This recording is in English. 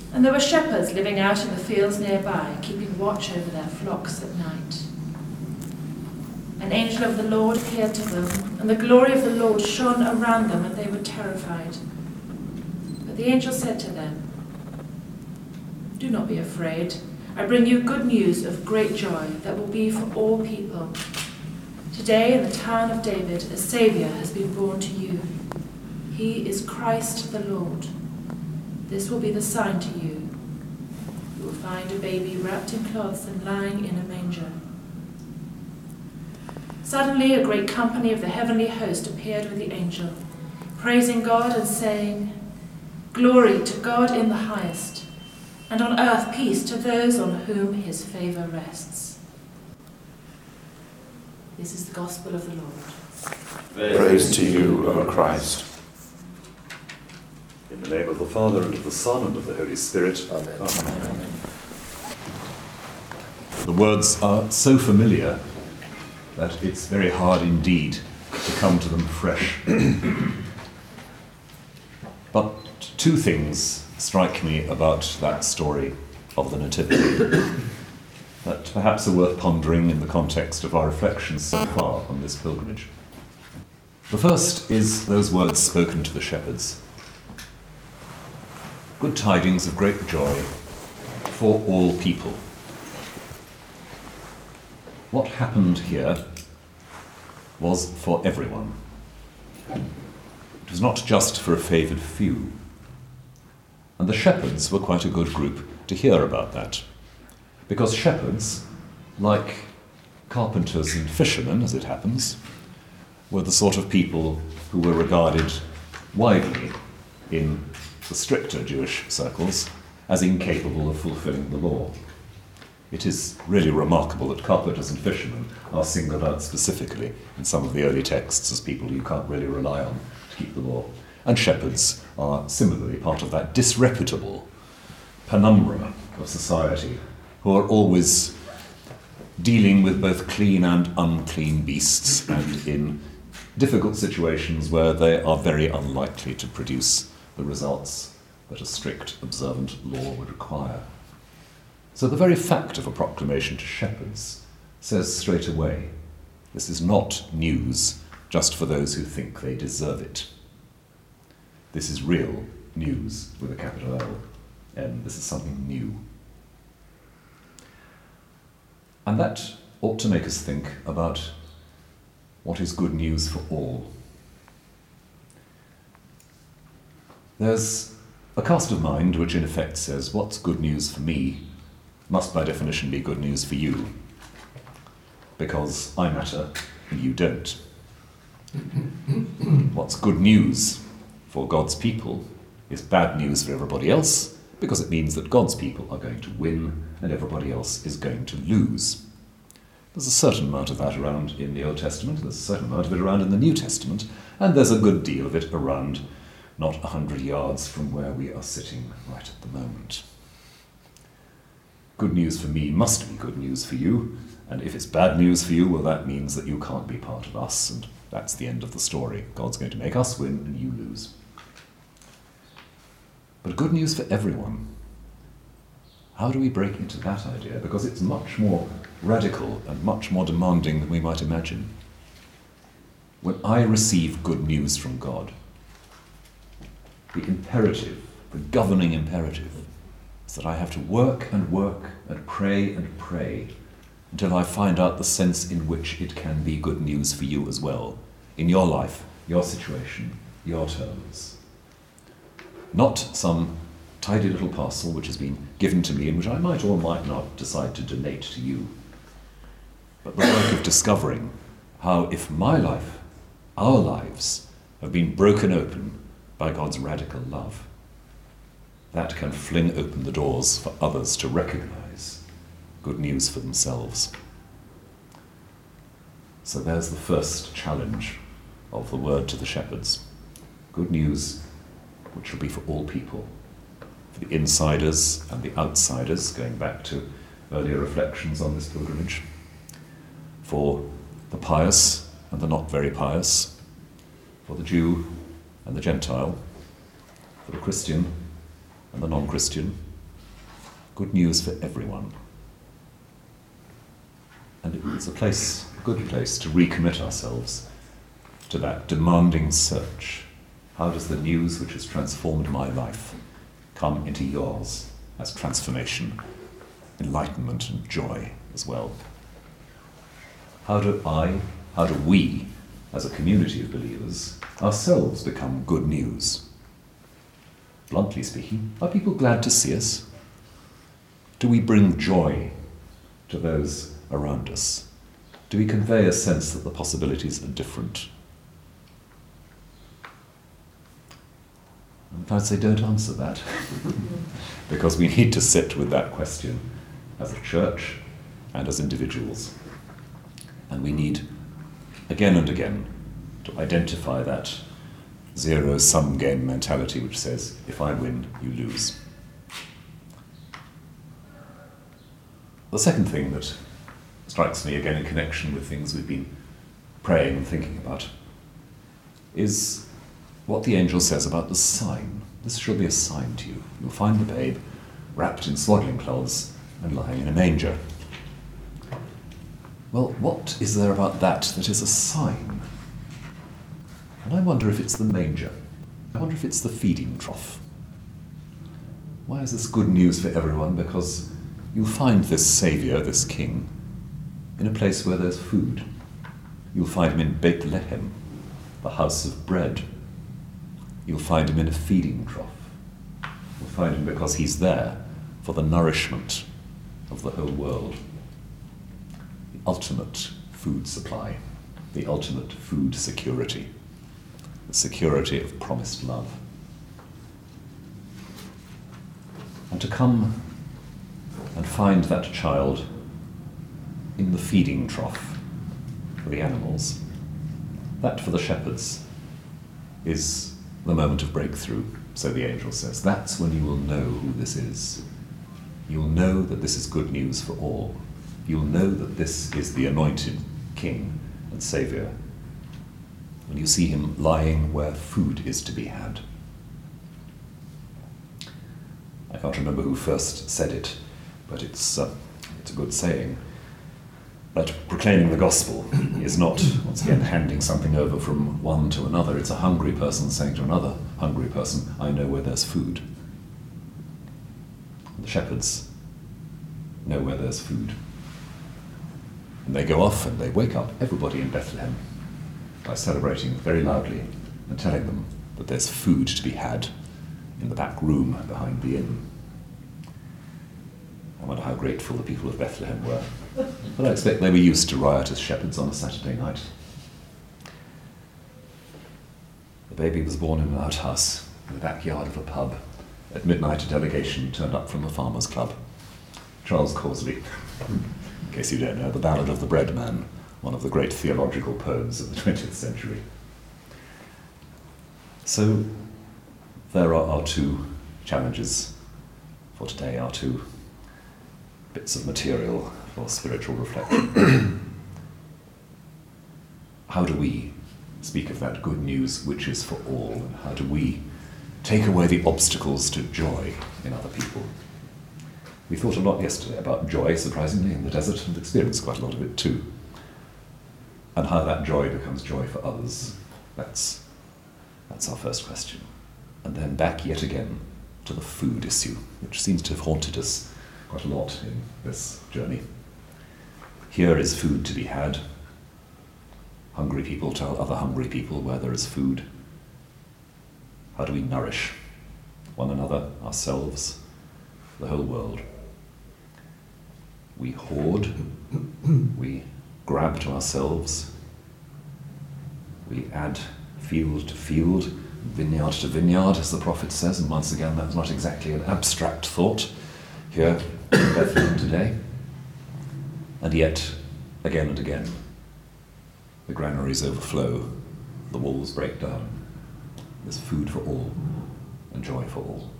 And there were shepherds living out in the fields nearby, keeping watch over their flocks at night. An angel of the Lord appeared to them, and the glory of the Lord shone around them, and they were terrified. But the angel said to them, "Do not be afraid. I bring you good news of great joy that will be for all people. Today in the town of David, a Saviour has been born to you. He is Christ the Lord. This will be the sign to you. You will find a baby wrapped in cloths and lying in a manger." Suddenly a great company of the heavenly host appeared with the angel, praising God and saying, "Glory to God in the highest, and on earth peace to those on whom his favour rests." This is the gospel of the Lord. Praise to you, O Christ. In the name of the Father, and of the Son, and of the Holy Spirit. Amen. Amen. The words are so familiar that it's very hard indeed to come to them fresh. But two things strike me about that story of the Nativity that perhaps are worth pondering in the context of our reflections so far on this pilgrimage. The first is those words spoken to the shepherds. Good tidings of great joy for all people. What happened here was for everyone. It was not just for a favoured few. And the shepherds were quite a good group to hear about that. Because shepherds, like carpenters and fishermen, as it happens, were the sort of people who were regarded widely in the stricter Jewish circles as incapable of fulfilling the law. It is really remarkable that carpenters and fishermen are singled out specifically in some of the early texts as people you can't really rely on to keep the law. And shepherds are similarly part of that disreputable penumbra of society who are always dealing with both clean and unclean beasts and in difficult situations where they are very unlikely to produce the results that a strict, observant law would require. So the very fact of a proclamation to shepherds says straight away, this is not news just for those who think they deserve it. This is real news with a capital L, and this is something new. And that ought to make us think about what is good news for all. There's a cast of mind which in effect says, what's good news for me must by definition be good news for you, because I matter and you don't. What's good news for God's people is bad news for everybody else, because it means that God's people are going to win and everybody else is going to lose. There's a certain amount of that around in the Old Testament, there's a certain amount of it around in the New Testament, and there's a good deal of it around not 100 yards from where we are sitting right at the moment. Good news for me must be good news for you, and if it's bad news for you, well, that means that you can't be part of us, and that's the end of the story. God's going to make us win and you lose. But good news for everyone. How do we break into that idea? Because it's much more radical and much more demanding than we might imagine. When I receive good news from God, the imperative, the governing imperative, is that I have to work and pray until I find out the sense in which it can be good news for you as well, in your life, your situation, your terms. Not some tidy little parcel which has been given to me and which I might or might not decide to donate to you, but the work of discovering how, if my life, our lives, have been broken open by God's radical love, that can fling open the doors for others to recognize good news for themselves. So there's the first challenge of the word to the shepherds. Good news which will be for all people, for the insiders and the outsiders, going back to earlier reflections on this pilgrimage, for the pious and the not very pious, for the Jew and the Gentile, for the Christian and the non-Christian, good news for everyone. And it's a good place to recommit ourselves to that demanding search. How does the news which has transformed my life come into yours as transformation, enlightenment and joy as well? How do we, as a community of believers, ourselves become good news? Bluntly speaking, are people glad to see us? Do we bring joy to those around us? Do we convey a sense that the possibilities are different? And I'd say don't answer that, because we need to sit with that question as a church and as individuals. And we need, again and again, to identify that zero-sum game mentality which says, if I win, you lose. The second thing that strikes me, again in connection with things we've been praying and thinking about, is what the angel says about the sign. This shall be a sign to you. You'll find the babe wrapped in swaddling cloths and lying in a manger. Well, what is there about that is a sign? And I wonder if it's the manger. I wonder if it's the feeding trough. Why is this good news for everyone? Because you'll find this Saviour, this King, in a place where there's food. You'll find him in Bethlehem, the house of bread. You'll find him in a feeding trough. You'll find him because he's there for the nourishment of the whole world. The ultimate food supply, the ultimate food security, the security of promised love. And to come and find that child in the feeding trough for the animals, that for the shepherds is the moment of breakthrough, so the angel says. That's when you will know who this is. You'll know that this is good news for all. You'll know that this is the anointed King and Saviour when you see him lying where food is to be had. I can't remember who first said it, but it's a good saying. That proclaiming the gospel is not, once again, handing something over from one to another. It's a hungry person saying to another hungry person, I know where there's food. And the shepherds know where there's food. And they go off and they wake up everybody in Bethlehem by celebrating very loudly and telling them that there's food to be had in the back room behind the inn. I wonder how grateful the people of Bethlehem were. But I expect they were used to riotous shepherds on a Saturday night. The baby was born in an outhouse in the backyard of a pub. At midnight, a delegation turned up from the Farmers' Club. Charles Causley, in case you don't know, the Ballad of the Bread Man, one of the great theological poems of the 20th century. So there are our two challenges for today, our two bits of material for spiritual reflection. How do we speak of that good news which is for all? And how do we take away the obstacles to joy in other people? We thought a lot yesterday about joy, surprisingly, in the desert, and experienced quite a lot of it too. And how that joy becomes joy for others. That's our first question. And then back yet again to the food issue, which seems to have haunted us quite a lot in this journey. Here is food to be had. Hungry people tell other hungry people where there is food. How do we nourish one another, ourselves, the whole world? We hoard, we grab to ourselves, we add field to field, vineyard to vineyard, as the prophet says, and once again that's not exactly an abstract thought here in Bethlehem today. And yet, again and again, the granaries overflow, the walls break down. There's food for all and joy for all.